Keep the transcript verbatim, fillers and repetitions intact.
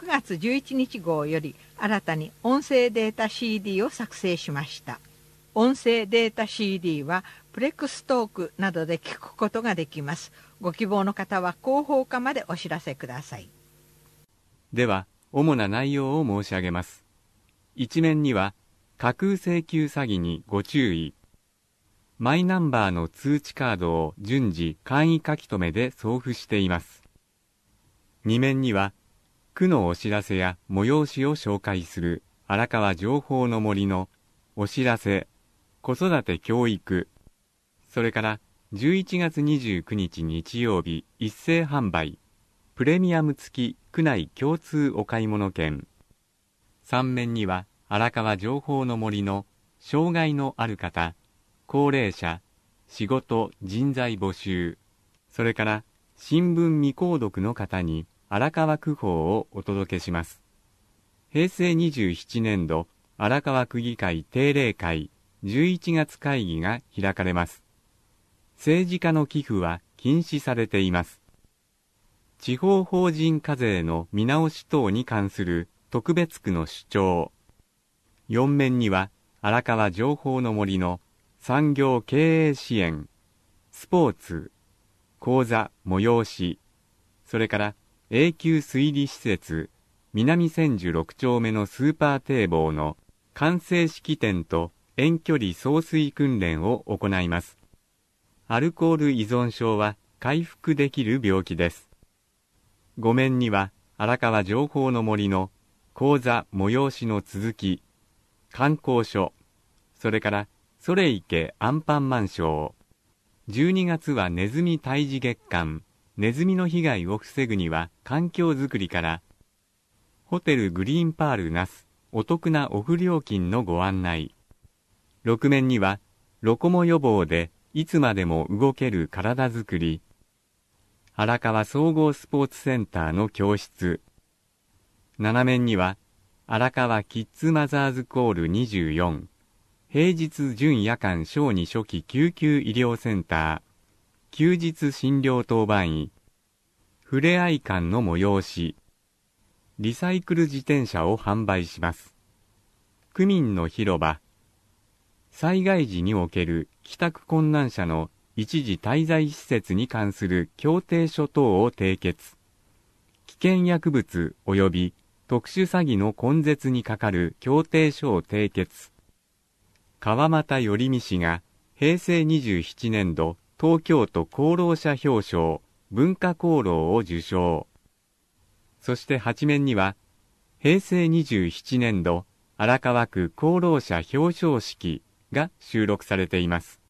くがつじゅういちにち号より新たに音声データ シーディー を作成しました。音声データ シーディー はプレックストークなどで聞くことができます。ご希望の方は広報課までお知らせください。 では、主な内容を申し上げます。一面には、架空請求詐欺にご注意。マイナンバーの通知カードを順次簡易書き留めで送付しています。二面には、区のお知らせや催しを紹介する荒川情報の森のお知らせ、子育て教育、それからじゅういちがつにじゅうくにち日曜日一斉販売、プレミアム付き区内共通お買い物券。三面には荒川情報の森の障害のある方、高齢者、仕事、人材募集、それから新聞未購読の方に荒川区報をお届けします。平成にじゅうななねん度荒川区議会定例会じゅういちがつ会議が開かれます。政治家の寄付は禁止されています。地方法人課税の見直し等に関する特別区の主張。よん面には荒川情報の森の産業経営支援、スポーツ、講座、催し、それから永久水利施設、南千住ろく丁目のスーパー堤防の完成式典と遠距離送水訓練を行います。アルコール依存症は回復できる病気です。ご面には荒川情報の森の講座催しの続き、観光所、それからそれいけアンパンマンショー。じゅうにがつはネズミ退治月間、ネズミの被害を防ぐには環境づくりから、ホテルグリーンパール那須お得なオフ料金のご案内。ろく面にはロコモ予防でいつまでも動ける体づくり、荒川総合スポーツセンターの教室。なな面には荒川キッズマザーズコールにじゅうよん、平日準夜間小児初期救急医療センター、休日診療当番医、ふれあい館の催し、リサイクル自転車を販売します。区民の広場、災害時における帰宅困難者の一時滞在施設に関する協定書等を締結、危険薬物及び特殊詐欺の根絶に係る協定書を締結。川又頼美氏が平成にじゅうななねん度東京都功労者表彰文化功労を受賞。そしてはち面には平成にじゅうななねん度荒川区功労者表彰式が収録されています。